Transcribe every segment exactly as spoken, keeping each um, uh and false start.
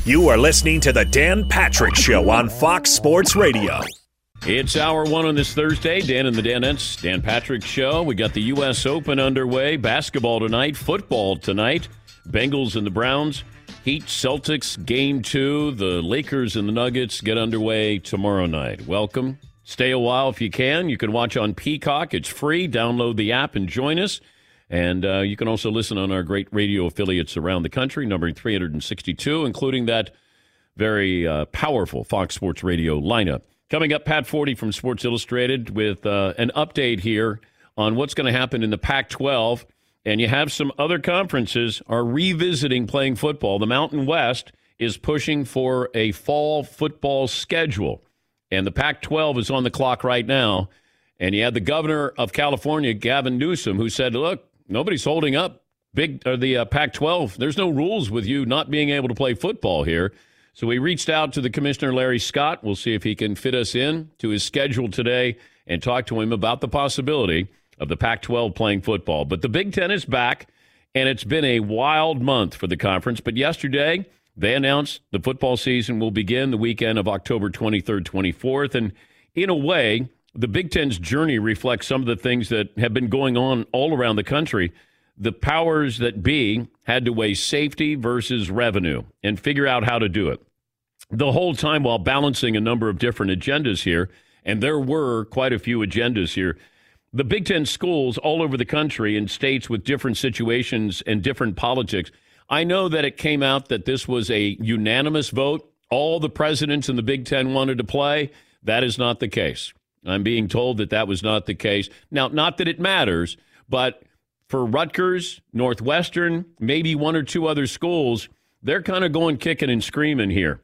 You are listening to the Dan Patrick Show on Fox Sports Radio. It's hour one on this Thursday. Dan and the Danettes, Dan Patrick Show. We got the U S Open underway. Basketball tonight. Football tonight. Bengals and the Browns. Heat, Celtics, game two. The Lakers and the Nuggets get underway tomorrow night. Welcome. Stay a while if you can. You can watch on Peacock. It's free. Download the app and join us. And uh, you can also listen on our great radio affiliates around the country, numbering three hundred sixty-two, including that very uh, powerful Fox Sports Radio lineup. Coming up, Pat Forty from Sports Illustrated with uh, an update here on what's going to happen in the Pac twelve. And you have some other conferences are revisiting playing football. The Mountain West is pushing for a fall football schedule. And the Pac twelve is on the clock right now. And you had the governor of California, Gavin Newsom, who said, look, nobody's holding up big or the uh, Pac twelve. There's no rules with you not being able to play football here. So we reached out to the commissioner, Larry Scott. We'll see if he can fit us in to his schedule today and talk to him about the possibility of the Pac twelve playing football. But the Big Ten is back, and it's been a wild month for the conference. But yesterday, they announced the football season will begin the weekend of October twenty-third, twenty-fourth. And in a way, the Big Ten's journey reflects some of the things that have been going on all around the country. The powers that be had to weigh safety versus revenue and figure out how to do it. The whole time while balancing a number of different agendas here, and there were quite a few agendas here. The Big Ten schools all over the country in states with different situations and different politics. I know that it came out that this was a unanimous vote. All the presidents in the Big Ten wanted to play. That is not the case. I'm being told that that was not the case. Now, not that it matters, but for Rutgers, Northwestern, maybe one or two other schools, they're kind of going kicking and screaming here.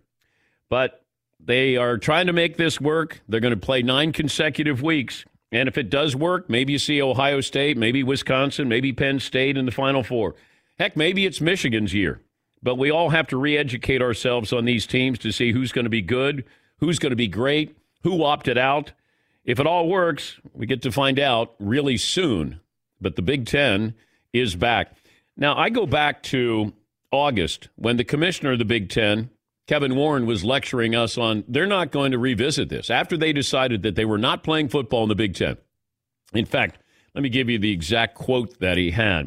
But they are trying to make this work. They're going to play nine consecutive weeks. And if it does work, maybe you see Ohio State, maybe Wisconsin, maybe Penn State in the Final Four. Heck, maybe it's Michigan's year. But we all have to re-educate ourselves on these teams to see who's going to be good, who's going to be great, who opted out. If it all works, we get to find out really soon. But the Big Ten is back. Now, I go back to August when the commissioner of the Big Ten, Kevin Warren, was lecturing us on they're not going to revisit this after they decided that they were not playing football in the Big Ten. In fact, let me give you the exact quote that he had.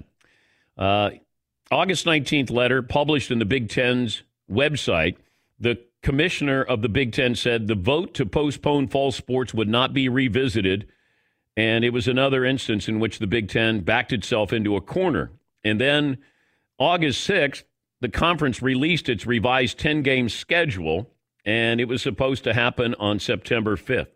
Uh, August nineteenth letter published in the Big Ten's website. The commissioner of the Big Ten said the vote to postpone fall sports would not be revisited. And it was another instance in which the Big Ten backed itself into a corner. And then August sixth, the conference released its revised ten-game schedule, and it was supposed to happen on September fifth.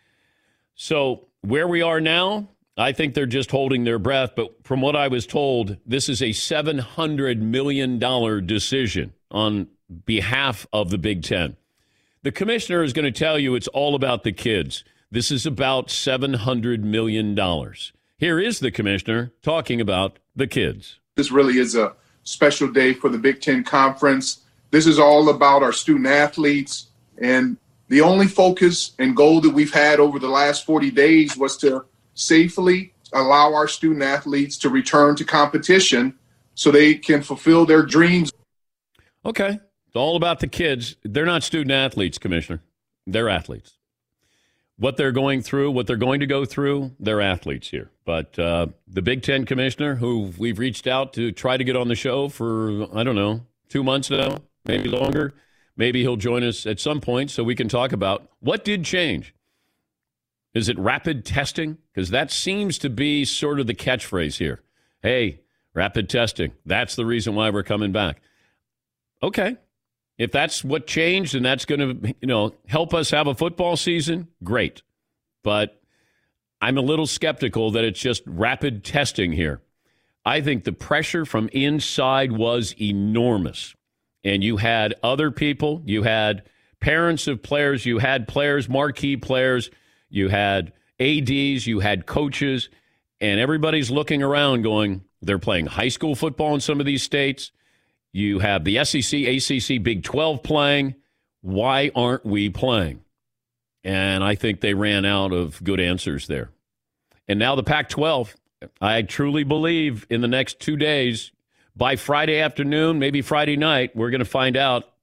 So where we are now, I think they're just holding their breath. But from what I was told, this is a seven hundred million dollars decision on behalf of the Big Ten. The commissioner is going to tell you it's all about the kids. This is about seven hundred million dollars. Here is the commissioner talking about the kids. This really is a special day for the Big Ten Conference. This is all about our student athletes. And the only focus and goal that we've had over the last forty days was to safely allow our student athletes to return to competition so they can fulfill their dreams. Okay. It's all about the kids. They're not student athletes, Commissioner. They're athletes. What they're going through, what they're going to go through, they're athletes here. But uh, the Big Ten commissioner, who we've reached out to try to get on the show for, I don't know, two months now, maybe longer. Maybe he'll join us at some point so we can talk about what did change. Is it rapid testing? Because that seems to be sort of the catchphrase here. Hey, rapid testing. That's the reason why we're coming back. Okay. If that's what changed and that's going to, you know, help us have a football season, great. But I'm a little skeptical that it's just rapid testing here. I think the pressure from inside was enormous. And you had other people, you had parents of players, you had players, marquee players, you had A Ds, you had coaches, and everybody's looking around going, they're playing high school football in some of these states. You have the S E C, A C C, Big twelve playing. Why aren't we playing? And I think they ran out of good answers there. And now the Pac twelve, I truly believe in the next two days, by Friday afternoon, maybe Friday night, we're going to find out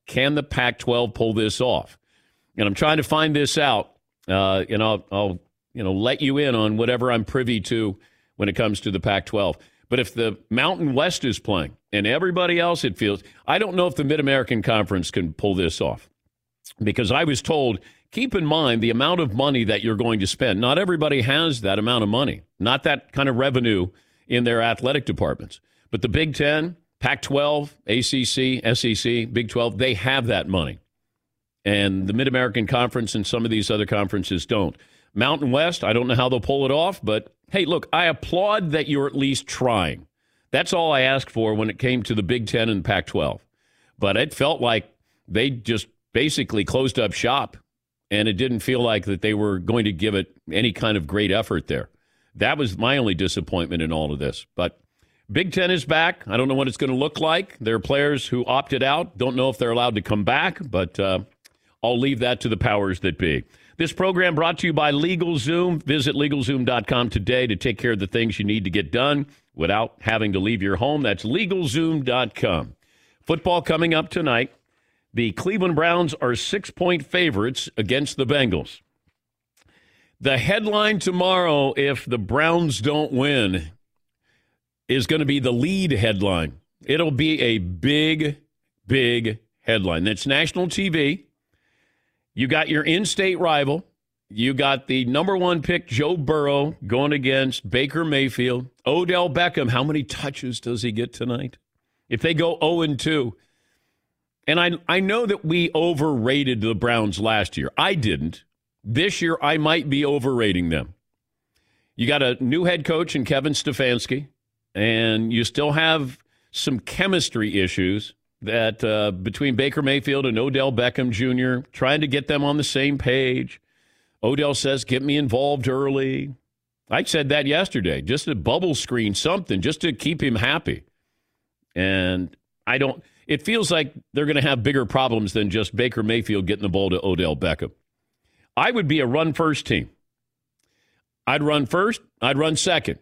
Can the Pac twelve pull this off? And I'm trying to find this out, uh, and I'll, I'll you know let you in on whatever I'm privy to when it comes to the Pac twelve. But if the Mountain West is playing and everybody else, it feels, I don't know if the Mid-American Conference can pull this off. Because I was told, keep in mind the amount of money that you're going to spend. Not everybody has that amount of money, not that kind of revenue in their athletic departments. But the Big Ten, Pac twelve, A C C, S E C, Big twelve, they have that money. And the Mid-American Conference and some of these other conferences don't. Mountain West, I don't know how they'll pull it off, but hey, look, I applaud that you're at least trying. That's all I asked for when it came to the Big Ten and Pac twelve. But it felt like they just basically closed up shop, and it didn't feel like that they were going to give it any kind of great effort there. That was my only disappointment in all of this. But Big Ten is back. I don't know what it's going to look like. There are players who opted out. Don't know if they're allowed to come back, but uh, I'll leave that to the powers that be. This program brought to you by LegalZoom. Visit LegalZoom dot com today to take care of the things you need to get done without having to leave your home. That's LegalZoom dot com. Football coming up tonight. The Cleveland Browns are six-point favorites against the Bengals. The headline tomorrow, if the Browns don't win, is going to be the lead headline. It'll be a big, big headline. That's national T V. You got your in-state rival. You got the number one pick, Joe Burrow, going against Baker Mayfield. Odell Beckham, how many touches does he get tonight? If they go oh and two. And I I know that we overrated the Browns last year. I didn't. This year, I might be overrating them. You got a new head coach in Kevin Stefanski, and you still have some chemistry issues that uh, between Baker Mayfield and Odell Beckham Junior, trying to get them on the same page. Odell says, get me involved early. I said that yesterday, just a bubble screen, something, just to keep him happy. And I don't, it feels like they're going to have bigger problems than just Baker Mayfield getting the ball to Odell Beckham. I would be a run-first team. I'd run first, I'd run second.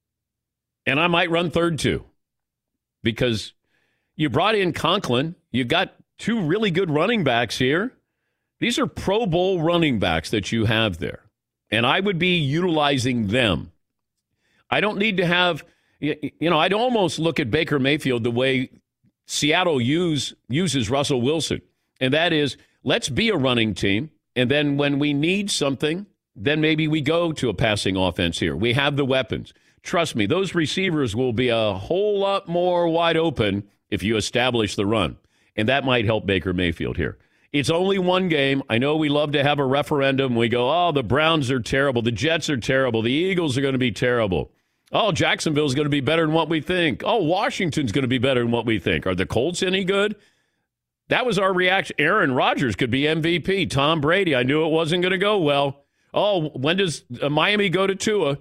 And I might run third, too. Because you brought in Conklin. You got two really good running backs here. These are Pro Bowl running backs that you have there. And I would be utilizing them. I don't need to have, you know, I'd almost look at Baker Mayfield the way Seattle use, uses Russell Wilson. And that is, let's be a running team. And then when we need something, then maybe we go to a passing offense here. We have the weapons. Trust me, those receivers will be a whole lot more wide open if you establish the run. And that might help Baker Mayfield here. It's only one game. I know we love to have a referendum. We go, oh, the Browns are terrible. The Jets are terrible. The Eagles are going to be terrible. Oh, Jacksonville's going to be better than what we think. Oh, Washington's going to be better than what we think. Are the Colts any good? That was our reaction. Aaron Rodgers could be M V P. Tom Brady, I knew it wasn't going to go well. Oh, when does uh, Miami go to Tua?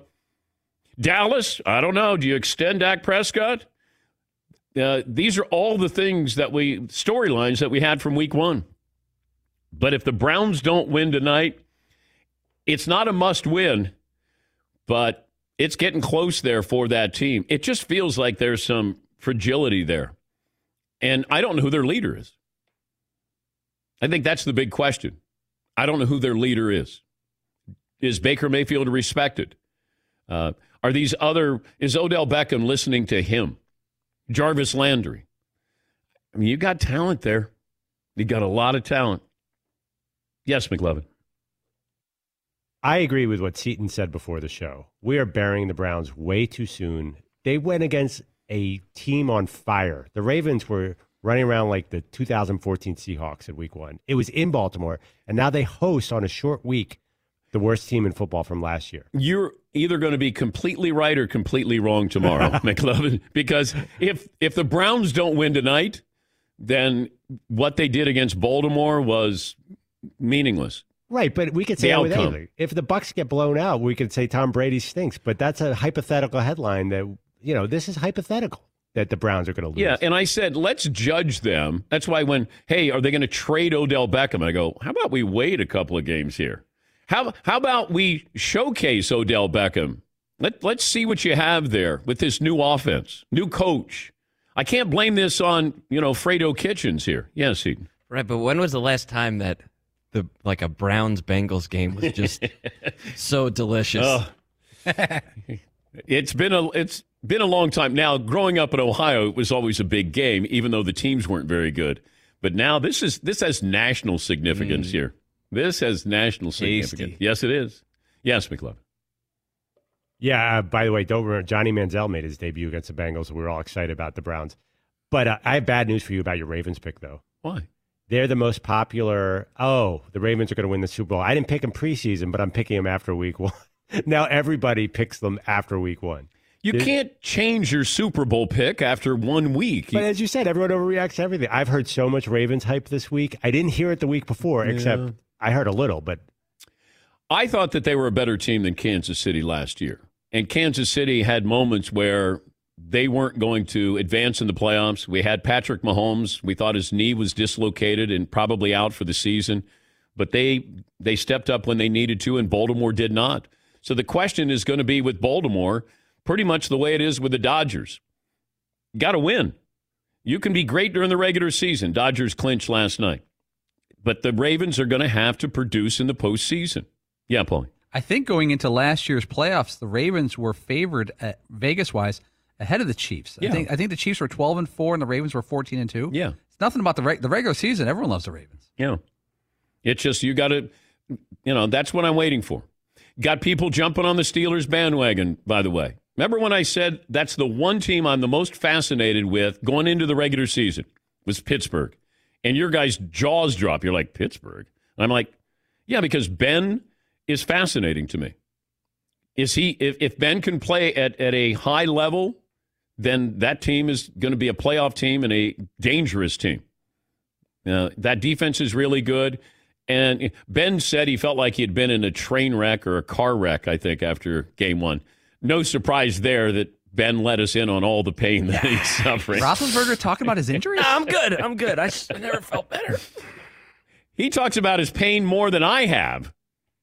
Dallas, I don't know. Do you extend Dak Prescott? Uh, these are all the things that we, storylines that we had from week one. But if the Browns don't win tonight, it's not a must win, but it's getting close there for that team. It just feels like there's some fragility there. And I don't know who their leader is. I think that's the big question. I don't know who their leader is. Is Baker Mayfield respected? Uh, are these other, is Odell Beckham listening to him? Jarvis Landry. I mean, you got talent there. You got a lot of talent. Yes, McLovin. I agree with what Seton said before the show. We are burying the Browns way too soon. They went against a team on fire. The Ravens were running around like the two thousand fourteen Seahawks in week one. It was in Baltimore, and now they host on a short week the worst team in football from last year. You're either going to be completely right or completely wrong tomorrow, McLovin, because if if the Browns don't win tonight, then what they did against Baltimore was meaningless. Right, but we could say that with anything. If the Bucs get blown out, we could say Tom Brady stinks, but that's a hypothetical headline that, you know, this is hypothetical that the Browns are going to lose. Yeah, and I said, let's judge them. That's why when, hey, are they going to trade Odell Beckham? I go, how about we wait a couple of games here? How how about we showcase Odell Beckham? Let, let's see what you have there with this new offense, new coach. I can't blame this on, you know, Fredo Kitchens here. Yes, Eden. Right, but when was the last time that the like a Browns-Bengals game was just so delicious? Oh. It's been a it's been a long time. Now, growing up in Ohio, it was always a big game, even though the teams weren't very good. But now this is this has national significance mm. here. This has national significance. Tasty. Yes, it is. Yes, McLovin. Yeah, uh, by the way, don't remember, Johnny Manziel made his debut against the Bengals. We were all excited about the Browns. But uh, I have bad news for you about your Ravens pick, though. Why? They're the most popular. Oh, the Ravens are going to win the Super Bowl. I didn't pick them preseason, but I'm picking them after week one. Now everybody picks them after week one. You There's, can't change your Super Bowl pick after one week. But as you said, everyone overreacts to everything. I've heard so much Ravens hype this week. I didn't hear it the week before, yeah. except I heard a little. But I thought that they were a better team than Kansas City last year. And Kansas City had moments where they weren't going to advance in the playoffs. We had Patrick Mahomes. We thought his knee was dislocated and probably out for the season. But they they stepped up when they needed to, and Baltimore did not. So the question is going to be with Baltimore, pretty much the way it is with the Dodgers. Got to win. You can be great during the regular season. Dodgers clinched last night. But the Ravens are going to have to produce in the postseason. Yeah, Paul. I think going into last year's playoffs, the Ravens were favored at Vegas-wise ahead of the Chiefs. Yeah. I think I think the Chiefs were twelve and four and the Ravens were fourteen and two. Yeah. It's nothing about the reg- the regular season. Everyone loves the Ravens. Yeah. It's just you got to, you know, that's what I'm waiting for. Got people jumping on the Steelers bandwagon, by the way. Remember when I said that's the one team I'm the most fascinated with going into the regular season was Pittsburgh. And your guys' jaws drop. You're like, Pittsburgh? And I'm like, yeah, because Ben is fascinating to me. Is he? If, if Ben can play at, at a high level, then that team is going to be a playoff team and a dangerous team. Uh, that defense is really good. And Ben said he felt like he had been in a train wreck or a car wreck, I think, after game one. No surprise there that Ben let us in on all the pain that he's suffering. Roethlisberger talking about his injury? No, I'm good. I'm good. I, just, I never felt better. He talks about his pain more than I have.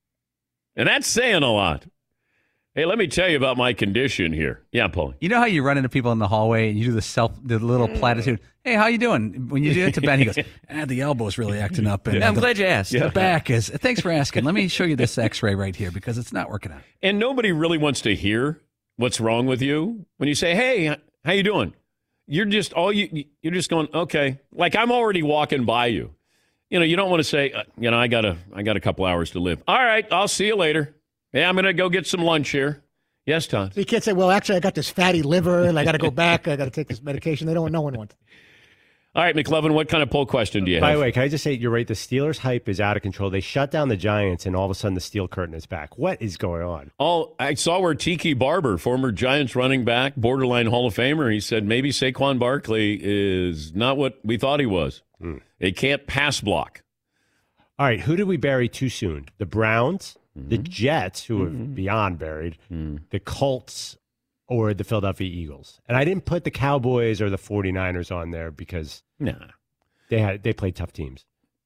And that's saying a lot. Hey, let me tell you about my condition here. Yeah, Paul. You know how you run into people in the hallway and you do the self, the little platitude. Hey, how you doing? When you do it to Ben, he goes, ah, the elbow's really acting up. And yeah, I'm the, glad you asked. The back is. Thanks for asking. Let me show you this X-ray right here because it's not working out. And nobody really wants to hear what's wrong with you when you say, "Hey, how you doing?" You're just all you. You're just going, okay. Like I'm already walking by you. You know, you don't want to say, uh, you know, I got a, I got a couple hours to live. All right, I'll see you later. Yeah, I'm gonna go get some lunch here. Yes, Todd. So you can't say, well, actually, I got this fatty liver, and I got to go back. I got to take this medication. They don't. No one wants. All right, McLovin, what kind of poll question do you have? By the way, can I just say, you're right, the Steelers' hype is out of control. They shut down the Giants, and all of a sudden the steel curtain is back. What is going on? Oh, I saw where Tiki Barber, former Giants running back, borderline Hall of Famer, he said maybe Saquon Barkley is not what we thought he was. Hmm. They can't pass block. All right, who did we bury too soon? The Browns, mm-hmm. the Jets, who are mm-hmm. beyond buried, mm. the Colts, or the Philadelphia Eagles. And I didn't put the Cowboys or the 49ers on there because nah. they had they played tough teams.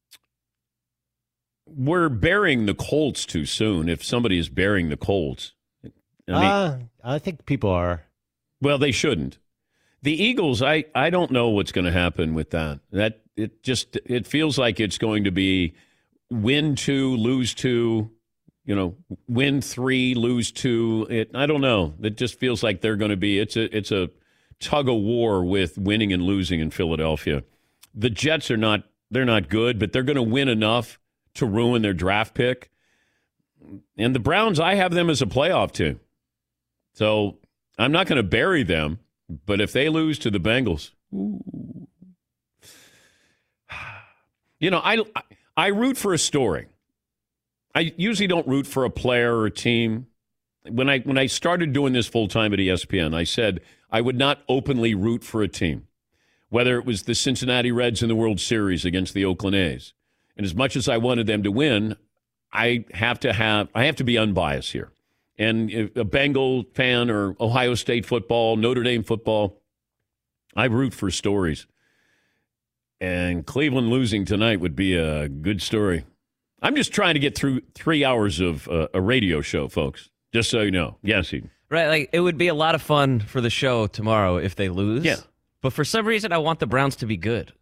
We're burying the Colts too soon if somebody is burying the Colts. I mean, uh, I think people are. Well, they shouldn't. The Eagles, I, I don't know what's going to happen with that. That it just it feels like it's going to be win two, lose two, you know, win three, lose two. It, I don't know. It just feels like they're going to be. It's a it's a tug of war with winning and losing in Philadelphia. The Jets are not. They're not good, but they're going to win enough to ruin their draft pick. And the Browns, I have them as a playoff team. So I'm not going to bury them. But if they lose to the Bengals, ooh. You know, I I root for a story. I usually don't root for a player or a team. When I when I started doing this full time at E S P N, I said I would not openly root for a team, whether it was the Cincinnati Reds in the World Series against the Oakland A's. And as much as I wanted them to win, I have to have I have to be unbiased here. And a Bengal fan or Ohio State football, Notre Dame football, I root for stories. And Cleveland losing tonight would be a good story. I'm just trying to get through three hours of uh, a radio show, folks, just so you know. Yes, Eden. Right, like it would be a lot of fun for the show tomorrow if they lose. Yeah. But for some reason, I want the Browns to be good.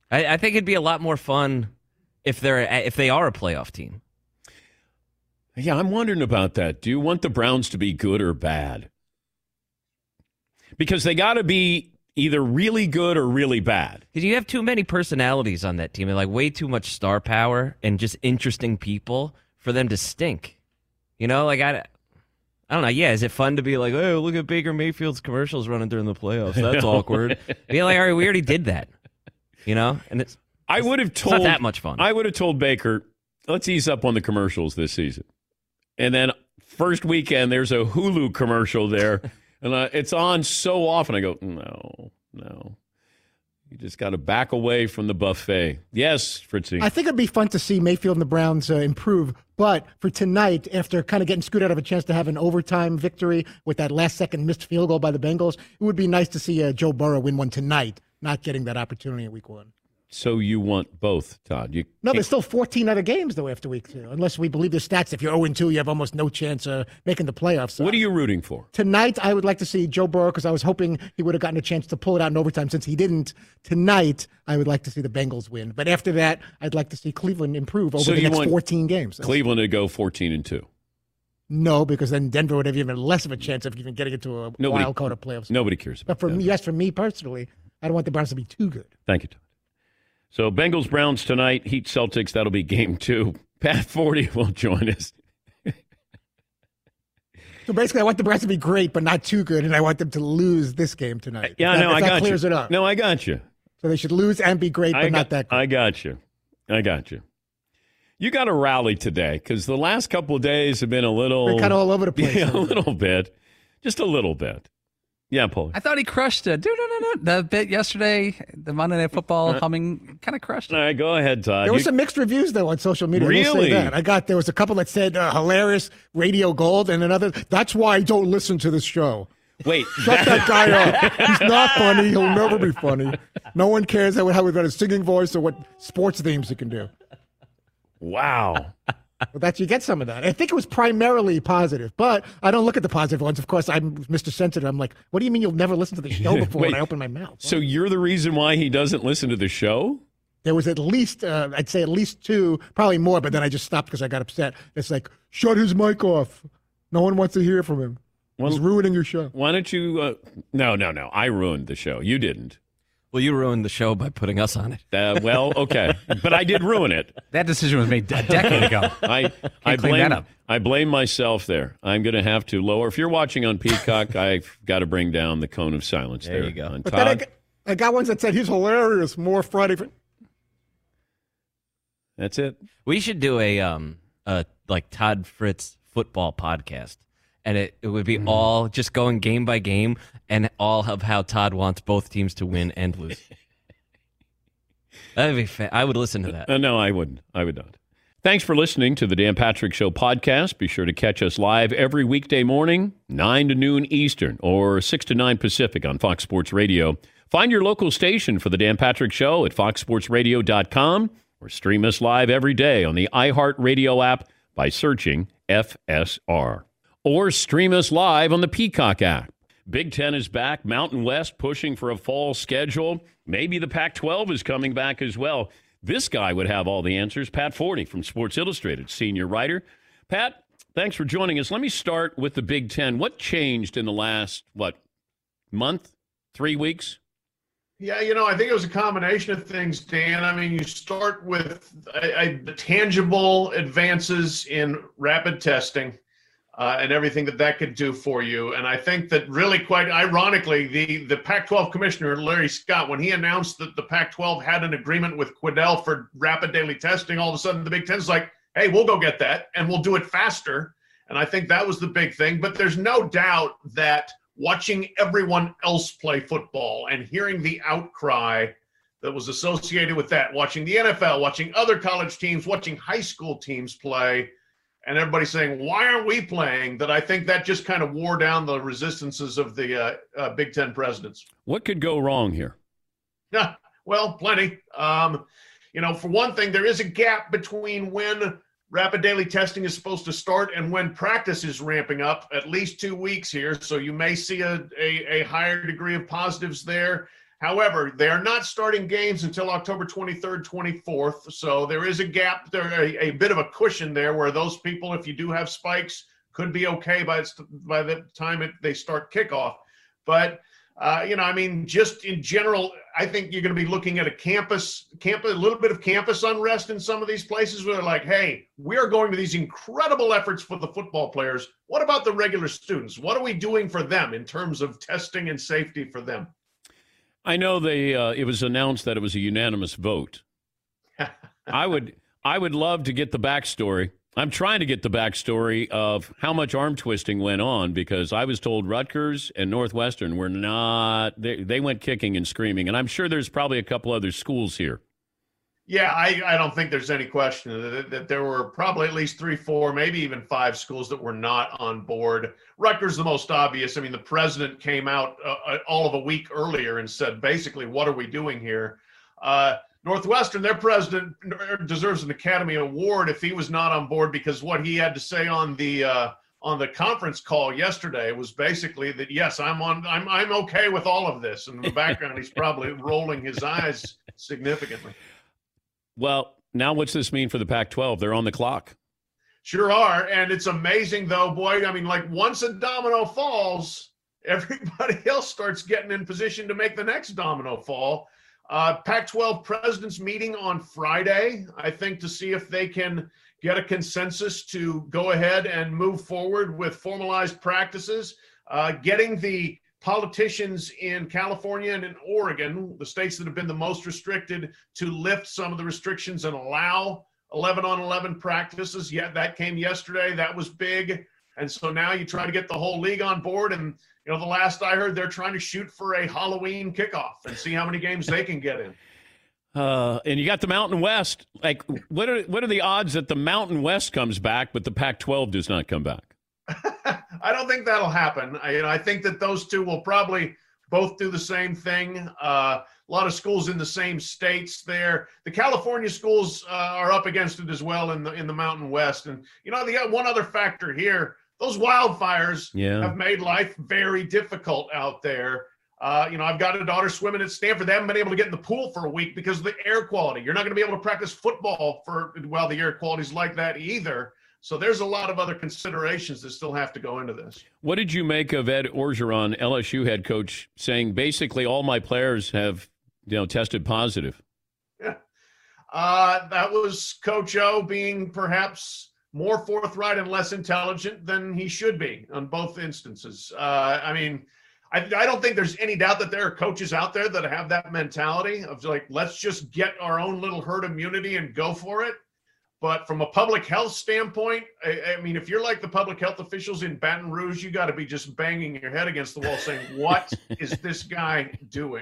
I, I think it'd be a lot more fun if they're if they are a playoff team. Yeah, I'm wondering about that. Do you want the Browns to be good or bad? Because they got to be either really good or really bad. Because you have too many personalities on that team, and like way too much star power and just interesting people for them to stink. You know, like I, I don't know. Yeah, is it fun to be like, oh, look at Baker Mayfield's commercials running during the playoffs? That's awkward. Be like, all right, we already did that. You know, and it's. I would have told it's not that much fun. I would have told Baker, let's ease up on the commercials this season. And then first weekend, there's a Hulu commercial there, and uh, it's on so often. I go, no, no. You just got to back away from the buffet. Yes, Fritzy. I think it'd be fun to see Mayfield and the Browns uh, improve. But for tonight, after kind of getting screwed out of a chance to have an overtime victory with that last-second missed field goal by the Bengals, it would be nice to see uh, Joe Burrow win one tonight, not getting that opportunity in week one. So you want both, Todd? You no, there's still fourteen other games, though, after week two. Unless we believe the stats, if you're oh and two, you have almost no chance of making the playoffs. So what are you rooting for? Tonight, I would like to see Joe Burrow because I was hoping he would have gotten a chance to pull it out in overtime since he didn't. Tonight, I would like to see the Bengals win. But after that, I'd like to see Cleveland improve over so the you next want fourteen games. Cleveland to go fourteen and two. No, because then Denver would have even less of a chance of even getting into a nobody, wild card of playoffs. Nobody cares about But for that. me, yes, for me personally, I don't want the Browns to be too good. Thank you, Todd. So Bengals Browns tonight, Heat Celtics. That'll be game two. Pat Forty will join us. So basically, I want the Browns to be great, but not too good, and I want them to lose this game tonight. Yeah, that, no, I that got clears you. it up. No, I got you. So they should lose and be great, but I not got, that good. I got you. I got you. You got to rally today because the last couple of days have been a little. They're kind of all over the place. Yeah, a little bit. Just a little bit. Yeah, Paul. I thought he crushed it. Do, do, do, do. The bit yesterday, the Monday Night Football humming, kind of crushed it. All right, go ahead, Todd. There were You- some mixed reviews, though, on social media. I will say Really? that. I got, there was a couple that said uh, hilarious radio gold, and another, that's why I don't listen to this show. Wait. Shut that guy up. He's not funny. He'll never be funny. No one cares how, how we've got a singing voice or what sports themes he can do. Wow. But that's, you get some of that. I think it was primarily positive, but I don't look at the positive ones. Of course, I'm Mister Sensitive. I'm like, what do you mean you'll never listen to the show before Wait, when I open my mouth? So you're the reason why he doesn't listen to the show? There was at least, uh, I'd say at least two, probably more, but then I just stopped because I got upset. It's like, shut his mic off. No one wants to hear from him. Well, He's ruining your show. Why don't you? Uh, no, no, no. I ruined the show. You didn't. Well, you ruined the show by putting us on it. Uh, well, okay, but I did ruin it. That decision was made a decade ago. I I clean blame that up. I blame myself there. I'm going to have to lower. If you're watching on Peacock, I've got to bring down the cone of silence. There There, you go. on But then I Todd. got, I got ones that said he's hilarious. More Friday. For- That's it. We should do a um a like Todd Fritz football podcast, and it, it would be all just going game by game, and all of how Todd wants both teams to win and lose. That'd be fa- I would listen to that. Uh, no, I wouldn't. I would not. Thanks for listening to the Dan Patrick Show podcast. Be sure to catch us live every weekday morning, nine to noon Eastern or six to nine Pacific on Fox Sports Radio. Find your local station for the Dan Patrick Show at fox sports radio dot com or stream us live every day on the iHeartRadio app by searching F S R. Or stream us live on the Peacock app. Big Ten is back. Mountain West pushing for a fall schedule. Maybe the Pac twelve is coming back as well. This guy would have all the answers. Pat Forty from Sports Illustrated, senior writer. Pat, thanks for joining us. Let me start with the Big Ten. What changed in the last, what, month, three weeks? Yeah, you know, I think it was a combination of things, Dan. I mean, you start with a, a tangible advances in rapid testing. Uh, and everything that that could do for you. And I think that really quite ironically, the, the Pac twelve commissioner, Larry Scott, when he announced that the Pac twelve had an agreement with Quidel for rapid daily testing, all of a sudden the Big Ten's like, hey, we'll go get that and we'll do it faster. And I think that was the big thing. But there's no doubt that watching everyone else play football and hearing the outcry that was associated with that, watching the N F L, watching other college teams, watching high school teams play, and everybody saying, why aren't we playing? That I think that just kind of wore down the resistances of the uh, uh, Big Ten presidents. What could go wrong here? Yeah, well, plenty. Um, you know, for one thing, there is a gap between when rapid daily testing is supposed to start and when practice is ramping up, at least two weeks here. So you may see a, a, a higher degree of positives there. However, they are not starting games until October twenty-third, twenty-fourth. So there is a gap there, a, a bit of a cushion there where those people, if you do have spikes, could be okay by, by the time it, they start kickoff. But, uh, you know, I mean, just in general, I think you're going to be looking at a campus, campus, a little bit of campus unrest in some of these places where they're like, hey, we are going to these incredible efforts for the football players. What about the regular students? What are we doing for them in terms of testing and safety for them? I know they. Uh, it was announced that it was a unanimous vote. I would, I would love to get the backstory. I'm trying to get the backstory of how much arm twisting went on, because I was told Rutgers and Northwestern were not. They, they went kicking and screaming, and I'm sure there's probably a couple other schools here. Yeah, I, I don't think there's any question that, that there were probably at least three, four, maybe even five schools that were not on board. Rutgers the most obvious. I mean, the president came out uh, all of a week earlier and said, basically, what are we doing here? Uh, Northwestern, their president deserves an Academy Award if he was not on board, because what he had to say on the uh, on the conference call yesterday was basically that, yes, I'm on, I'm I'm okay with all of this. And in the background, he's probably rolling his eyes significantly. Well, now what's this mean for the Pac twelve? They're on the clock. Sure are, and it's amazing though, boy. I mean, like once a domino falls, everybody else starts getting in position to make the next domino fall. Uh, Pac twelve presidents meeting on Friday, I think, to see if they can get a consensus to go ahead and move forward with formalized practices. Uh, getting the politicians in California and in Oregon, the states that have been the most restricted, to lift some of the restrictions and allow eleven on eleven practices. Yeah, that came yesterday. That was big. And so now you try to get the whole league on board. And, you know, the last I heard, they're trying to shoot for a Halloween kickoff and see how many games they can get in. Uh, and you got the Mountain West. Like, what are what are the odds that the Mountain West comes back, but the Pac twelve does not come back? I don't think that'll happen. I, you know, I think that those two will probably both do the same thing. Uh, a lot of schools in the same states there. The California schools uh, are up against it as well in the in the Mountain West. And, you know, they got one other factor here. Those wildfires yeah. have made life very difficult out there. Uh, you know, I've got a daughter swimming at Stanford. They haven't been able to get in the pool for a week because of the air quality. You're not going to be able to practice football for while the air quality is like that either. So there's a lot of other considerations that still have to go into this. What did you make of Ed Orgeron, L S U head coach, saying basically all my players have, you know, tested positive? Yeah, uh, that was Coach O being perhaps more forthright and less intelligent than he should be on both instances. Uh, I mean, I, I don't think there's any doubt that there are coaches out there that have that mentality of like, let's just get our own little herd immunity and go for it. But from a public health standpoint, I, I mean, if you're like the public health officials in Baton Rouge, you got to be just banging your head against the wall saying, what is this guy doing?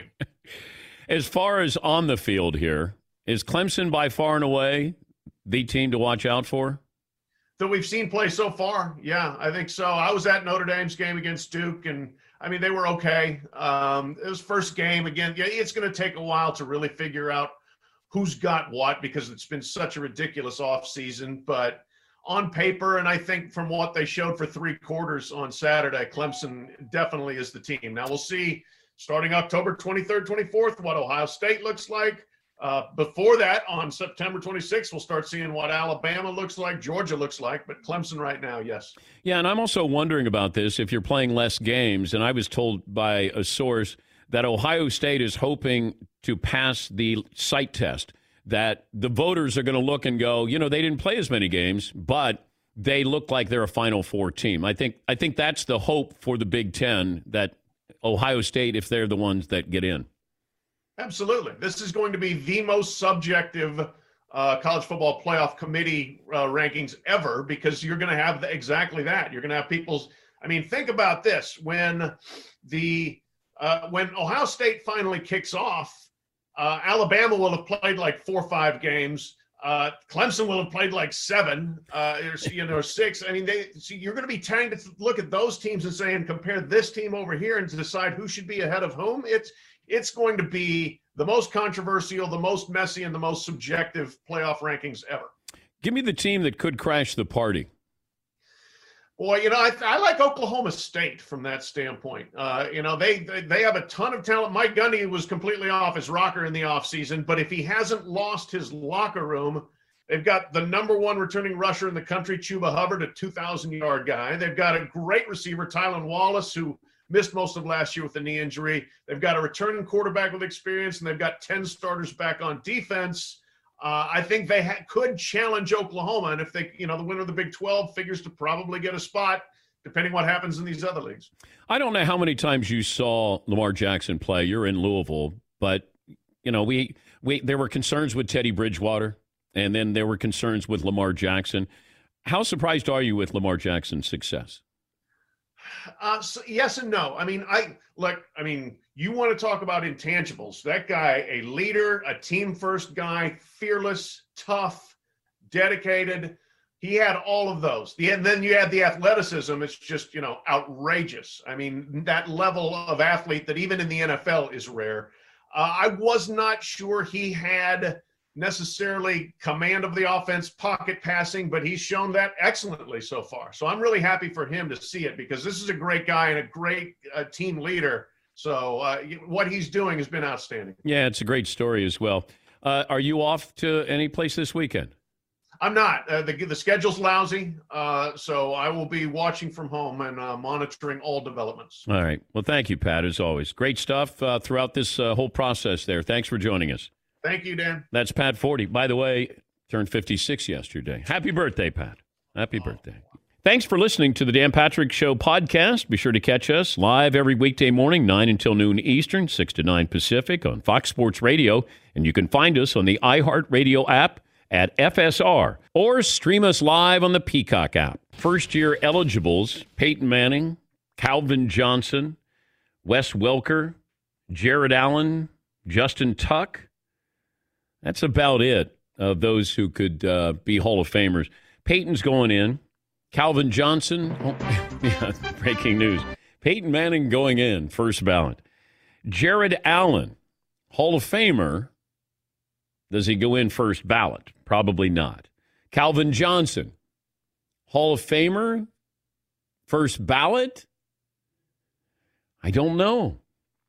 As far as on the field here, is Clemson by far and away the team to watch out for? That we've seen play so far? Yeah, I think so. I was at Notre Dame's game against Duke, and I mean, they were okay. Um, it was first game. Again, yeah, it's going to take a while to really figure out who's got what because it's been such a ridiculous offseason. But on paper, and I think from what they showed for three quarters on Saturday, Clemson definitely is the team. Now we'll see starting October twenty-third, twenty-fourth, what Ohio State looks like. Uh, before that, on September twenty-sixth, we'll start seeing what Alabama looks like, Georgia looks like, but Clemson right now, yes. Yeah, and I'm also wondering about this if you're playing less games, and I was told by a source that Ohio State is hoping to pass the site test, that the voters are going to look and go, you know, they didn't play as many games, but they look like they're a Final Four team. I think I think that's the hope for the Big Ten, that Ohio State, if they're the ones that get in. Absolutely. This is going to be the most subjective uh, college football playoff committee uh, rankings ever, because you're going to have the, exactly that. You're going to have people's – I mean, think about this. When the uh, when Ohio State finally kicks off, uh, Alabama will have played like four or five games. Uh, Clemson will have played like seven uh, or, you know, six. I mean, they so you're going to be trying to look at those teams and say, and compare this team over here and to decide who should be ahead of whom. It's It's going to be the most controversial, the most messy, and the most subjective playoff rankings ever. Give me the team that could crash the party. Well, you know, I, I like Oklahoma State from that standpoint. Uh, you know, they, they they have a ton of talent. Mike Gundy was completely off his rocker in the offseason, but if he hasn't lost his locker room, they've got the number one returning rusher in the country, Chuba Hubbard, a two thousand yard guy. They've got a great receiver, Tylan Wallace, who missed most of last year with a knee injury. They've got a returning quarterback with experience, and they've got ten starters back on defense. Uh, I think they ha- could challenge Oklahoma, and if they, you know, the winner of the Big twelve figures to probably get a spot, depending what happens in these other leagues. I don't know how many times you saw Lamar Jackson play. You're in Louisville, but you know we we there were concerns with Teddy Bridgewater, and then there were concerns with Lamar Jackson. How surprised are you with Lamar Jackson's success? Uh, so yes and no. I mean, I look. I mean, you want to talk about intangibles? That guy, a leader, a team-first guy, fearless, tough, dedicated. He had all of those. The, and then you add the athleticism. It's just, you know, outrageous. I mean, that level of athlete that even in the N F L is rare. Uh, I was not sure he had necessarily command of the offense, pocket passing, but he's shown that excellently so far. So I'm really happy for him to see it, because this is a great guy and a great uh, team leader. So uh, what he's doing has been outstanding. Yeah, it's a great story as well. Uh, are you off to any place this weekend? I'm not. Uh, the, the schedule's lousy, uh, so I will be watching from home and uh, monitoring all developments. All right. Well, thank you, Pat, as always. Great stuff uh, throughout this uh, whole process there. Thanks for joining us. Thank you, Dan. That's Pat Forty. By the way, turned fifty-six yesterday. Happy birthday, Pat. Happy birthday. Thanks for listening to the Dan Patrick Show podcast. Be sure to catch us live every weekday morning, nine until noon Eastern, six to nine Pacific on Fox Sports Radio. And you can find us on the iHeartRadio app at F S R or stream us live on the Peacock app. First-year eligibles, Peyton Manning, Calvin Johnson, Wes Welker, Jared Allen, Justin Tuck. That's about it of those who could uh, be Hall of Famers. Peyton's going in. Calvin Johnson, oh, yeah, breaking news. Peyton Manning going in, first ballot. Jared Allen, Hall of Famer. Does he go in first ballot? Probably not. Calvin Johnson, Hall of Famer, first ballot? I don't know.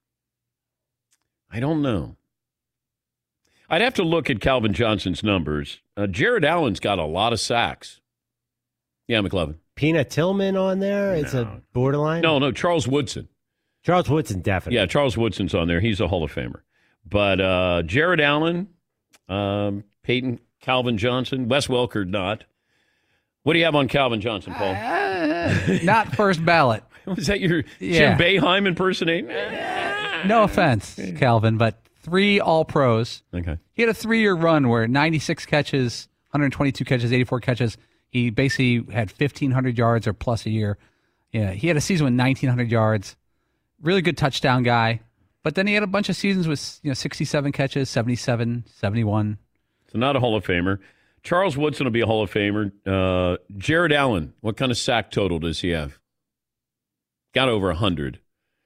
I don't know. I'd have to look at Calvin Johnson's numbers. Uh, Jared Allen's got a lot of sacks. Yeah, McLovin. Peanut Tillman on there? It's No. a borderline? No, no, Charles Woodson. Charles Woodson, definitely. Yeah, Charles Woodson's on there. He's a Hall of Famer. But uh, Jared Allen, um, Peyton, Calvin Johnson, Wes Welker, not. What do you have on Calvin Johnson, Paul? Uh, not first ballot. Was that your Yeah. Jim Boeheim impersonation? No offense, Calvin, but three All-Pros. Okay. He had a three-year run where ninety-six catches, one hundred twenty-two catches, eighty-four catches. He basically had fifteen hundred yards or plus a year. Yeah, he had a season with nineteen hundred yards. Really good touchdown guy. But then he had a bunch of seasons with, you know, sixty-seven catches, seventy-seven, seventy-one. So not a Hall of Famer. Charles Woodson will be a Hall of Famer. Uh, Jared Allen, what kind of sack total does he have? Got over one hundred.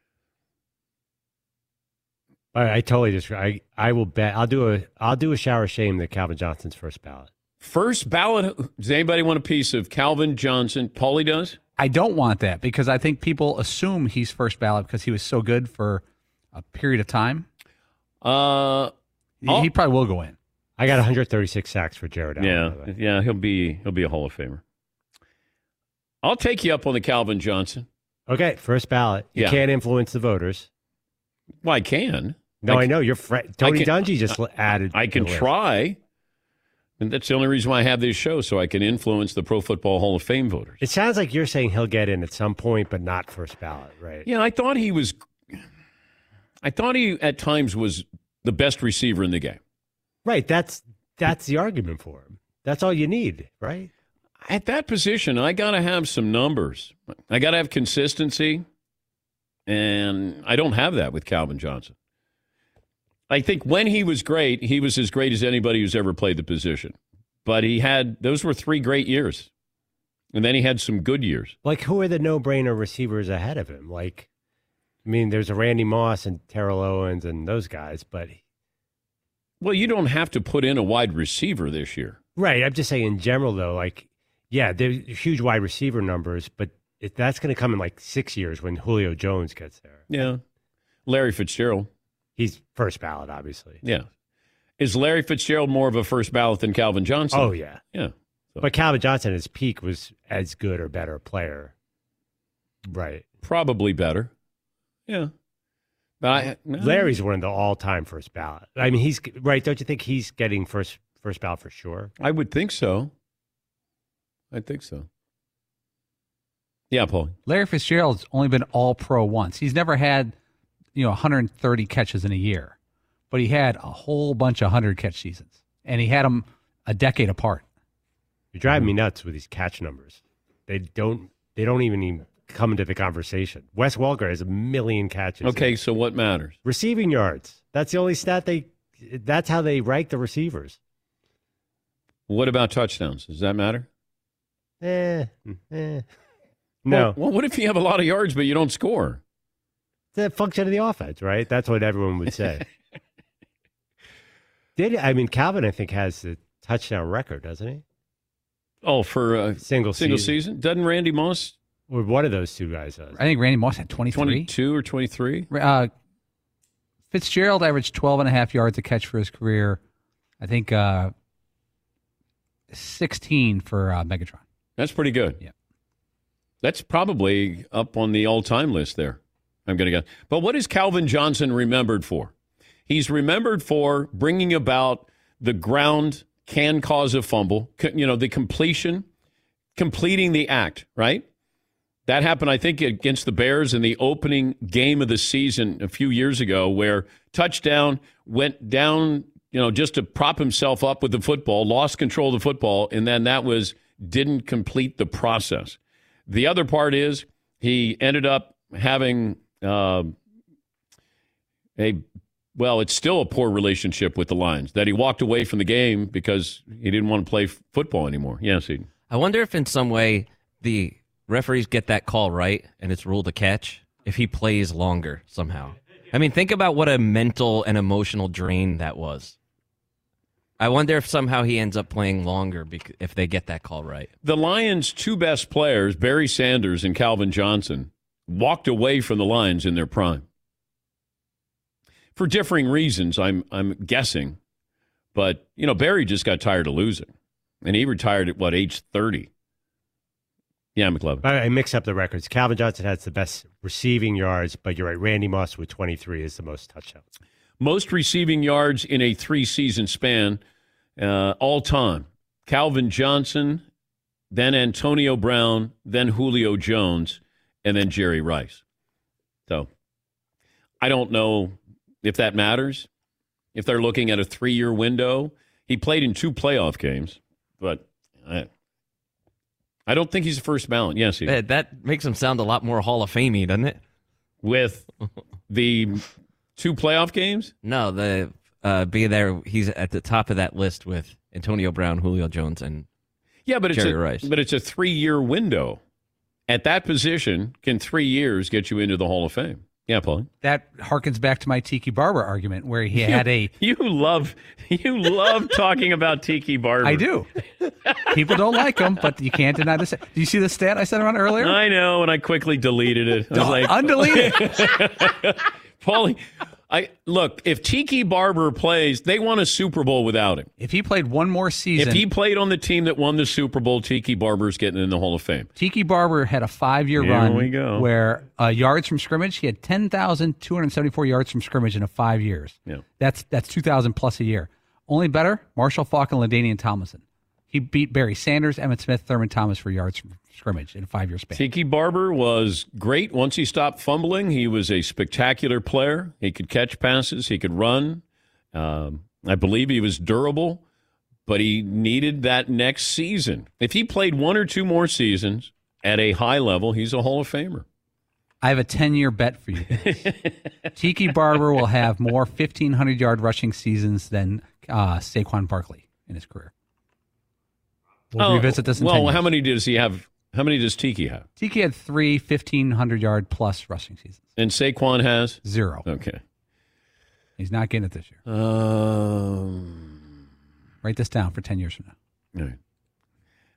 I, I totally just I I will bet I'll do a I'll do a shower shame that Calvin Johnson's first ballot. First ballot. Does anybody want a piece of Calvin Johnson? Paulie does? I don't want that because I think people assume he's first ballot because he was so good for a period of time. Uh, He, oh. he probably will go in. I got one hundred thirty-six sacks for Jared Allen. yeah, by the way. yeah, he'll be he'll be a Hall of Famer. I'll take you up on the Calvin Johnson. Okay, first ballot. You Yeah. can't influence the voters. Well, I can. No, I I, can- know you're fr- Tony can- Dungy just added. I to can the list. try. And that's the only reason why I have this show, so I can influence the Pro Football Hall of Fame voters. It sounds like you're saying he'll get in at some point, but not first ballot, right? Yeah, I thought he was. I thought he at times was the best receiver in the game. Right. That's that's the argument for him. That's all you need, right? At that position, I got to have some numbers. I got to have consistency, and I don't have that with Calvin Johnson. I think when he was great, he was as great as anybody who's ever played the position. But he had those were three great years, and then he had some good years. Like, who are the no-brainer receivers ahead of him? Like, I mean, there's a Randy Moss and Terrell Owens and those guys, but Well, you don't have to put in a wide receiver this year. right. I'm just saying in general, though. Like, Yeah, they're huge wide receiver numbers, but it, that's going to come in like six years when Julio Jones gets there. Yeah. Larry Fitzgerald. He's first ballot, obviously. Yeah. Is Larry Fitzgerald more of a first ballot than Calvin Johnson? Oh, yeah. Yeah. So. But Calvin Johnson at his peak was as good or better player. Right. Probably better. Yeah. But I, no. Larry's one of the all-time first ballot. I mean, he's right. Don't you think he's getting first first ballot for sure? I would think so. I think so. Yeah, Paul. Larry Fitzgerald's only been all-pro once. He's never had, you know, one hundred thirty catches in a year, but he had a whole bunch of one hundred catch seasons, and he had them a decade apart. You're driving me nuts with these catch numbers. They don't. They don't even. even come into the conversation. Wes Welker has a million catches. Okay, so what matters? Receiving yards. That's the only stat they. That's how they rank the receivers. What about touchdowns? Does that matter? Eh, eh. No. Well, well, what if you have a lot of yards but you don't score? It's a function of the offense, right? That's what everyone would say. Did I mean Calvin? I think has the touchdown record, doesn't he? Oh, for a single single season. season. Doesn't Randy Moss? Or one of those two guys does. I think Randy Moss had twenty-three. twenty-two or twenty-three? Uh, Fitzgerald averaged twelve and a half yards a catch for his career. I think uh, sixteen for uh, Megatron. That's pretty good. Yeah. That's probably up on the all-time list there, I'm going to guess. But what is Calvin Johnson remembered for? He's remembered for bringing about the ground can cause a fumble, you know, the completion, completing the act, right? That happened, I think, against the Bears in the opening game of the season a few years ago, where touchdown went down, you know, just to prop himself up with the football, lost control of the football, and then that was didn't complete the process. The other part is he ended up having uh, a, well, it's still a poor relationship with the Lions, that he walked away from the game because he didn't want to play f- football anymore. Yes, Eden. I wonder if in some way the referees get that call right and it's ruled a catch if he plays longer somehow. I mean, think about what a mental and emotional drain that was. I wonder if somehow he ends up playing longer bec- if they get that call right. The Lions' two best players, Barry Sanders and Calvin Johnson, walked away from the Lions in their prime. For differing reasons, I'm I'm guessing. But, you know, Barry just got tired of losing. And he retired at, what, age thirty? Yeah, McLovin. I, I mix up the records. Calvin Johnson has the best receiving yards, but you're right. Randy Moss with twenty-three is the most touchdowns. Most receiving yards in a three-season span uh, all time. Calvin Johnson, then Antonio Brown, then Julio Jones, and then Jerry Rice. So I don't know if that matters. If they're looking at a three-year window. He played in two playoff games, but I, I don't think he's a first ballot. Yes, he That, that makes him sound a lot more Hall of Famey, doesn't it? with the two playoff games? No, the uh, be there. He's at the top of that list with Antonio Brown, Julio Jones, and Yeah, but it's Jerry a, Rice. but it's a three-year window. At that position, can three years get you into the Hall of Fame? Yeah, Paul. That harkens back to my Tiki Barber argument, where he had a. You love you love talking about Tiki Barber. I do. People don't like him, but you can't deny this. Do you see the stat I sent around earlier? I know, and I quickly deleted it. I was like, Undelete it. Paulie, I look, if Tiki Barber plays, they won a Super Bowl without him. If he played one more season, If he played on the team that won the Super Bowl, Tiki Barber's getting in the Hall of Fame. Tiki Barber had a five-year Here run we go. where uh, yards from scrimmage, he had ten thousand two hundred seventy-four yards from scrimmage in a five years. Yeah. That's that's two thousand plus a year. Only better, Marshall Faulk and LaDainian Tomlinson. He beat Barry Sanders, Emmitt Smith, Thurman Thomas for yards from scrimmage in a five-year span. Tiki Barber was great. Once he stopped fumbling, he was a spectacular player. He could catch passes. He could run. Um, I believe he was durable, but he needed that next season. If he played one or two more seasons at a high level, he's a Hall of Famer. I have a ten-year bet for you. Tiki Barber will have more fifteen hundred-yard rushing seasons than uh, Saquon Barkley in his career. We'll Oh, revisit this in well, ten years. how many does he have? How many does Tiki have? Tiki had three fifteen hundred-yard plus rushing seasons. And Saquon has? Zero. Okay. He's not getting it this year. Um, Write this down for ten years from now. all right.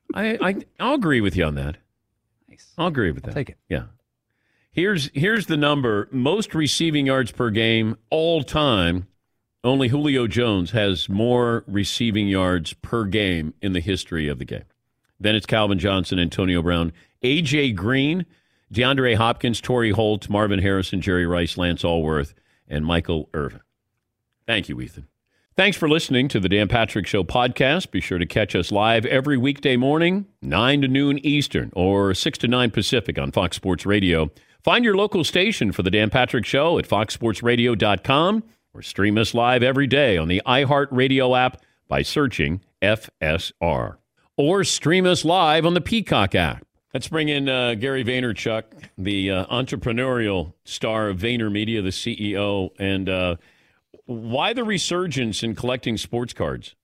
I, I I'll agree with you on that. Nice. I'll agree with I'll that. take it. Yeah. Here's here's the number: most receiving yards per game all time. Only Julio Jones has more receiving yards per game in the history of the game. Then it's Calvin Johnson, Antonio Brown, A J Green, DeAndre Hopkins, Torrey Holt, Marvin Harrison, Jerry Rice, Lance Allworth, and Michael Irvin. Thank you, Ethan. Thanks for listening to the Dan Patrick Show podcast. Be sure to catch us live every weekday morning, nine to noon Eastern or six to nine Pacific on Fox Sports Radio. Find your local station for the Dan Patrick Show at fox sports radio dot com or stream us live every day on the iHeartRadio app by searching F S R. Or stream us live on the Peacock app. Let's bring in uh, Gary Vaynerchuk, the uh, entrepreneurial star of VaynerMedia, the C E O, and uh, why the resurgence in collecting sports cards?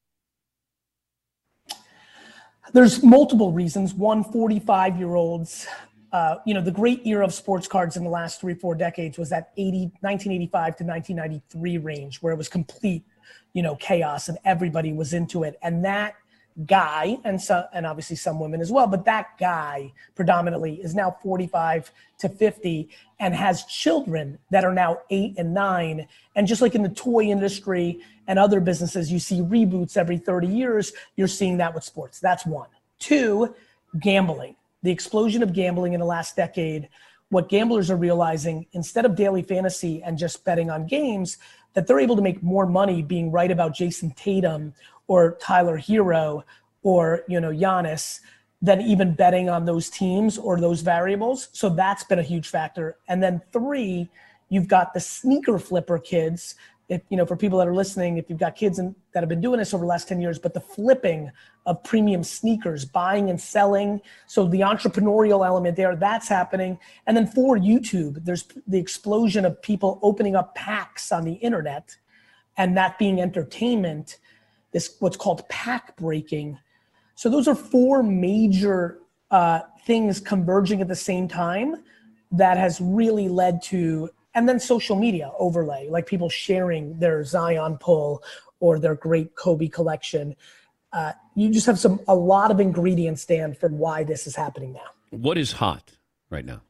There's multiple reasons. One, forty-five-year-olds, uh, you know, the great era of sports cards in the last three, four decades was that eighty, nineteen eighty-five to nineteen ninety-three range where it was complete, you know, chaos and everybody was into it. And that guy, and so, and obviously some women as well, but that guy predominantly is now forty-five to fifty and has children that are now eight and nine. And just like in the toy industry and other businesses, you see reboots every thirty years, you're seeing that with sports. That's one. Two, gambling. The explosion of gambling in the last decade, what gamblers are realizing, instead of daily fantasy and just betting on games, that they're able to make more money being right about Jason Tatum or Tyler Hero or, you know, Giannis than even betting on those teams or those variables. So that's been a huge factor. And then three, you've got the sneaker flipper kids. If, you know, for people that are listening, if you've got kids in, that have been doing this over the last ten years, but the flipping of premium sneakers, buying and selling. So the entrepreneurial element there, that's happening. And then four, YouTube. There's the explosion of people opening up packs on the internet and that being entertainment, this what's called pack breaking. So those are four major uh, things converging at the same time that has really led to, and then social media overlay, like people sharing their Zion pull or their great Kobe collection. Uh, you just have some a lot of ingredients, Dan, for why this is happening now. What is hot right now?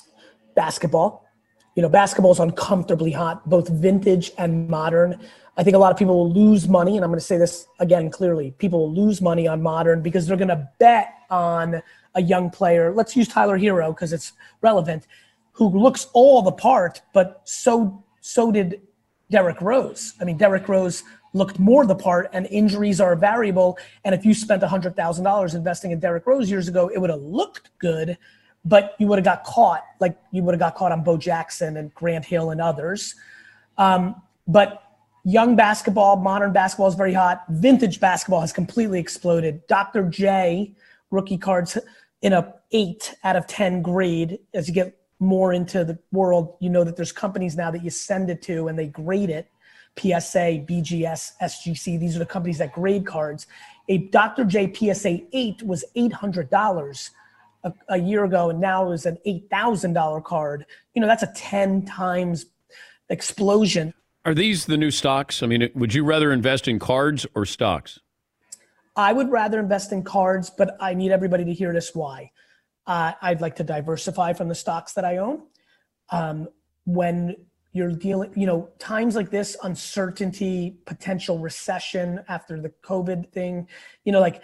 Basketball. You know, basketball is uncomfortably hot, both vintage and modern. I think a lot of people will lose money, and I'm going to say this again clearly. People will lose money on modern because they're going to bet on a young player. Let's use Tyler Hero because it's relevant, who looks all the part, but so so did Derrick Rose. I mean, Derrick Rose looked more the part, and injuries are a variable. And if you spent one hundred thousand dollars investing in Derrick Rose years ago, it would have looked good, but you would have got caught, like you would have got caught on Bo Jackson and Grant Hill and others. Um, but young basketball, modern basketball is very hot. Vintage basketball has completely exploded. Doctor J, rookie cards in a eight out of ten grade. As you get more into the world, you know that there's companies now that you send it to and they grade it. P S A, B G S, S G C. These are the companies that grade cards. A Doctor J P S A eight was eight hundred dollars a, a year ago, and now is an eight thousand dollars card. You know, that's a ten times explosion. Are these the new stocks? I mean, would you rather invest in cards or stocks? I would rather invest in cards, but I need everybody to hear this why. Uh, I'd like to diversify from the stocks that I own. Um, when you're dealing, you know, times like this, uncertainty, potential recession after the COVID thing, you know, like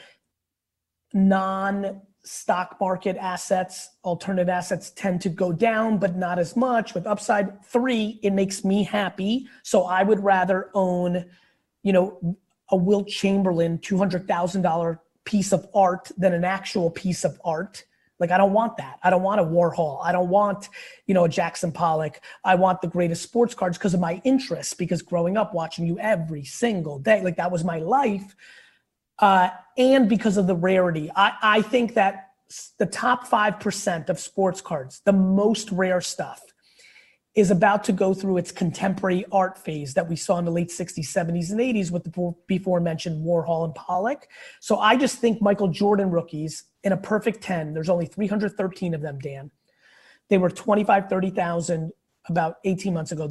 non-stock market assets, alternative assets tend to go down, but not as much with upside. Three, it makes me happy. So I would rather own, you know, a Wilt Chamberlain two hundred thousand dollars piece of art than an actual piece of art. Like, I don't want that. I don't want a Warhol. I don't want, you know, a Jackson Pollock. I want the greatest sports cards because of my interests, because growing up watching you every single day, like that was my life. Uh, and because of the rarity. I, I think that the top five percent of sports cards, the most rare stuff, is about to go through its contemporary art phase that we saw in the late sixties, seventies, and eighties with the before mentioned Warhol and Pollock. So I just think Michael Jordan rookies in a perfect ten, there's only three hundred thirteen of them, Dan. They were twenty-five, thirty thousand about eighteen months ago. They're one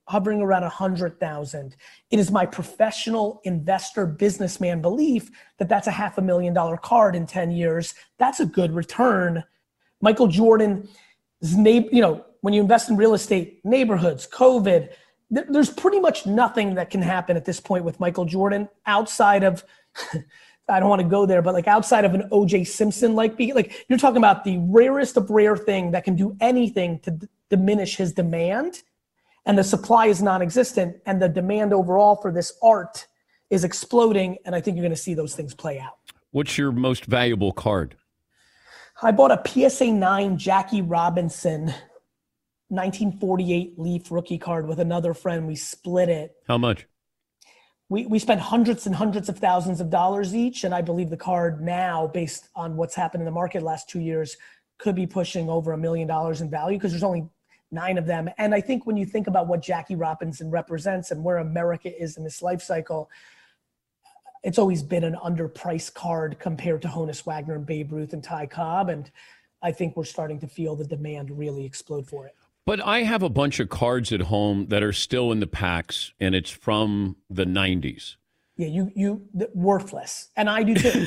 hovering around one hundred thousand. It is my professional investor businessman belief that that's a half a million dollar card in ten years. That's a good return. Michael Jordan, you know, when you invest in real estate, neighborhoods, COVID, th- there's pretty much nothing that can happen at this point with Michael Jordan outside of, I don't want to go there, but like outside of an O J Simpson, like, like you're talking about the rarest of rare thing that can do anything to d- diminish his demand. And the supply is non-existent, and the demand overall for this art is exploding. And I think you're going to see those things play out. What's your most valuable card? I bought a P S A nine Jackie Robinson nineteen forty-eight Leaf rookie card with another friend. We split it. How much? We we spent hundreds and hundreds of thousands of dollars each, and I believe the card now, based on what's happened in the market last two years, could be pushing over a million dollars in value because there's only nine of them. And I think when you think about what Jackie Robinson represents and where America is in this life cycle, it's always been an underpriced card compared to Honus Wagner and Babe Ruth and Ty Cobb. And I think we're starting to feel the demand really explode for it. But I have a bunch of cards at home that are still in the packs, and it's from the nineties. Yeah, you, you, worthless. And I do too.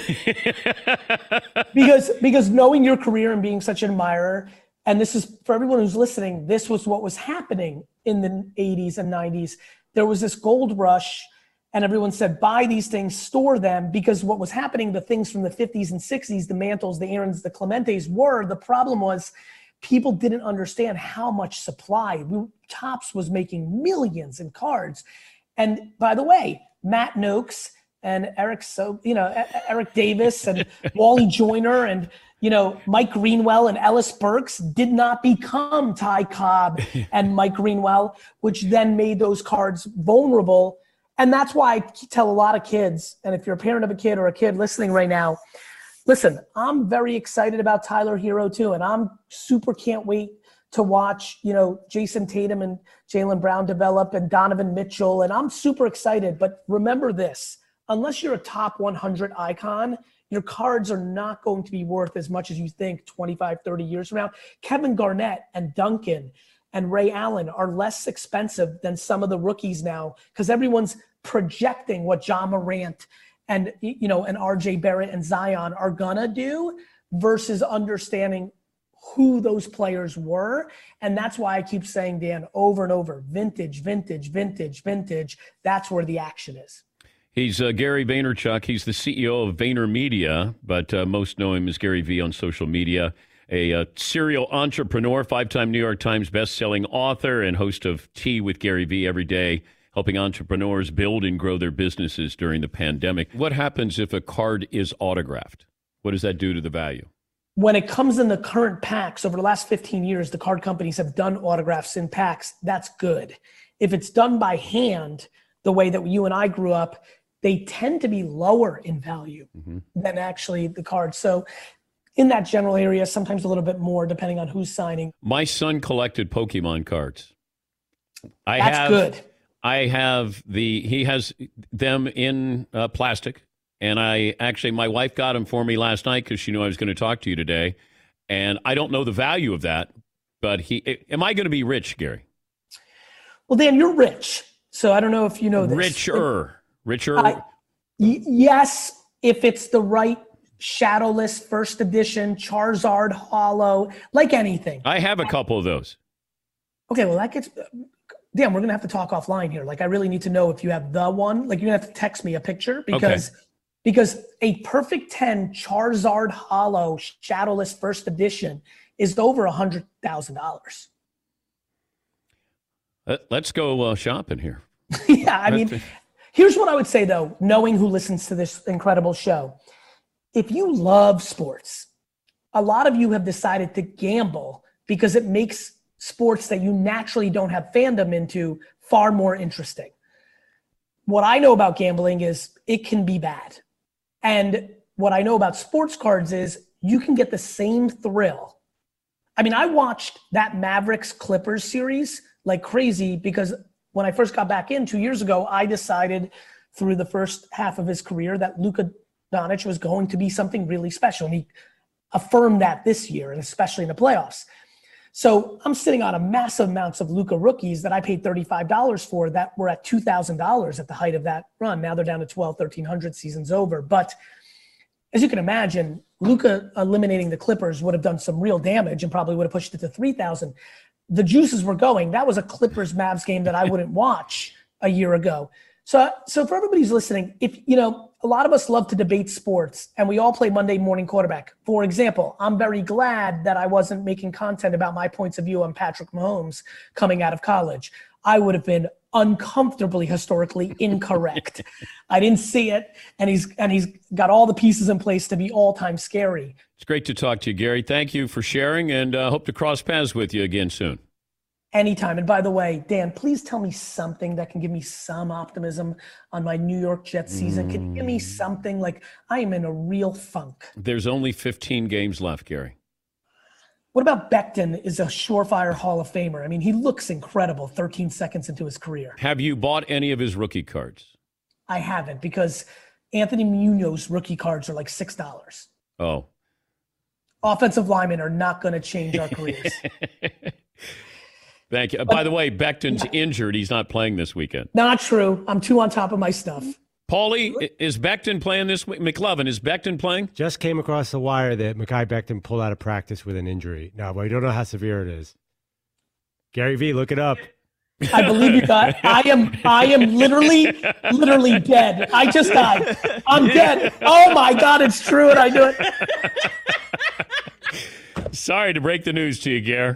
because, because knowing your career and being such an admirer, and this is for everyone who's listening, this was what was happening in the eighties and nineties. There was this gold rush, and everyone said, buy these things, store them, because what was happening, the things from the fifties and sixties, the Mantles, the Aarons, the Clementes were, the problem was people didn't understand how much supply. We, Topps was making millions in cards. And by the way, Matt Noakes and Eric, so you know, Eric Davis and Wally Joyner and you know, Mike Greenwell and Ellis Burks did not become Ty Cobb and Mike Greenwell, which then made those cards vulnerable. And that's why I tell a lot of kids, and if you're a parent of a kid or a kid listening right now, listen, I'm very excited about Tyler Hero too, and I'm super can't wait to watch, you know, Jason Tatum and Jaylen Brown develop and Donovan Mitchell, and I'm super excited. But remember this, unless you're a top one hundred icon, your cards are not going to be worth as much as you think twenty-five, thirty years from now. Kevin Garnett and Duncan and Ray Allen are less expensive than some of the rookies now because everyone's projecting what Ja Morant and, you know, and R J Barrett and Zion are gonna do versus understanding who those players were. And that's why I keep saying, Dan, over and over, vintage, vintage, vintage, vintage. That's where the action is. He's uh, Gary Vaynerchuk. He's the C E O of VaynerMedia, but uh, most know him as Gary V on social media. A uh, serial entrepreneur, five-time New York Times best-selling author, and host of Tea with Gary V every day, helping entrepreneurs build and grow their businesses during the pandemic. What happens if a card is autographed? What does that do to the value? When it comes in the current packs, over the last fifteen years, the card companies have done autographs in packs. That's good. If it's done by hand, the way that you and I grew up, they tend to be lower in value mm-hmm. than actually the cards. So in that general area, sometimes a little bit more depending on who's signing. My son collected Pokemon cards. I That's have, good. I have the, he has them in uh, plastic. And I actually, my wife got them for me last night because she knew I was going to talk to you today. And I don't know the value of that, but he, am I going to be rich, Gary? Well, Dan, you're rich. So I don't know if you know this. Richer. Richer? Uh, y- yes, if it's the right Shadowless first edition, Charizard Hollow, like anything. I have a couple of those. Okay, well, that gets... Dan, we're going to have to talk offline here. Like, I really need to know if you have the one. Like, you're going to have to text me a picture because okay. because a perfect ten Charizard Hollow Shadowless first edition is over one hundred thousand dollars. Let's go uh, shopping here. Yeah, I mean, here's what I would say, though, knowing who listens to this incredible show. If you love sports, a lot of you have decided to gamble because it makes sports that you naturally don't have fandom into far more interesting. What I know about gambling is it can be bad. And what I know about sports cards is you can get the same thrill. I mean, I watched that Mavericks Clippers series like crazy because when I first got back in two years ago, I decided through the first half of his career that Luka Doncic was going to be something really special. And he affirmed that this year, and especially in the playoffs. So I'm sitting on a massive amounts of Luka rookies that I paid thirty-five dollars for that were at two thousand dollars at the height of that run. Now they're down to twelve, thirteen hundred, season's over. But as you can imagine, Luka eliminating the Clippers would have done some real damage and probably would have pushed it to three thousand. The juices were going. That was a Clippers-Mavs game that I wouldn't watch a year ago. So, so for everybody who's listening, if, you know, a lot of us love to debate sports and we all play Monday morning quarterback. For example, I'm very glad that I wasn't making content about my points of view on Patrick Mahomes coming out of college. I would have been uncomfortably historically incorrect. I didn't see it, and he's and he's got all the pieces in place to be all-time scary. It's great to talk to you, Gary. Thank you for sharing, and uh, hope to cross paths with you again soon. Anytime. And by the way, Dan, please tell me something that can give me some optimism on my New York Jets season. Can you give me something? Like, I am in a real funk. There's only fifteen games left, Gary. What about Becton is a surefire Hall of Famer? I mean, he looks incredible thirteen seconds into his career. Have you bought any of his rookie cards? I haven't, because Anthony Munoz rookie cards are like six dollars. Oh. Offensive linemen are not going to change our careers. Thank you. By the way, Becton's injured. He's not playing this weekend. Not true. I'm too on top of my stuff. Paulie, is Becton playing this week? McLovin, is Becton playing? Just came across the wire that Mekhi Becton pulled out of practice with an injury. No, but we don't know how severe it is. Gary V, look it up. I believe you got. I am. I am literally, literally dead. I just died. I'm dead. Oh my God, it's true, and I do it. Sorry to break the news to you, Gare.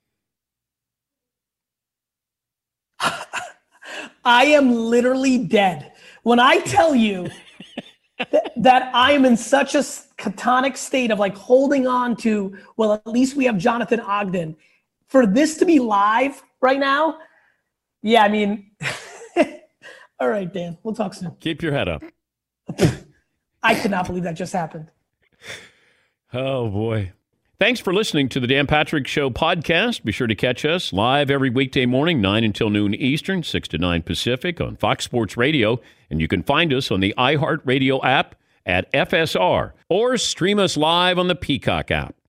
I am literally dead. When I tell you th- that I am in such a catonic state of like holding on to, well, at least we have Jonathan Ogden. For this to be live right now, yeah, I mean, all right, Dan, we'll talk soon. Keep your head up. I could not believe that just happened. Oh, boy. Thanks for listening to the Dan Patrick Show podcast. Be sure to catch us live every weekday morning, nine until noon Eastern, six to nine Pacific on Fox Sports Radio. And you can find us on the iHeartRadio app at F S R or stream us live on the Peacock app.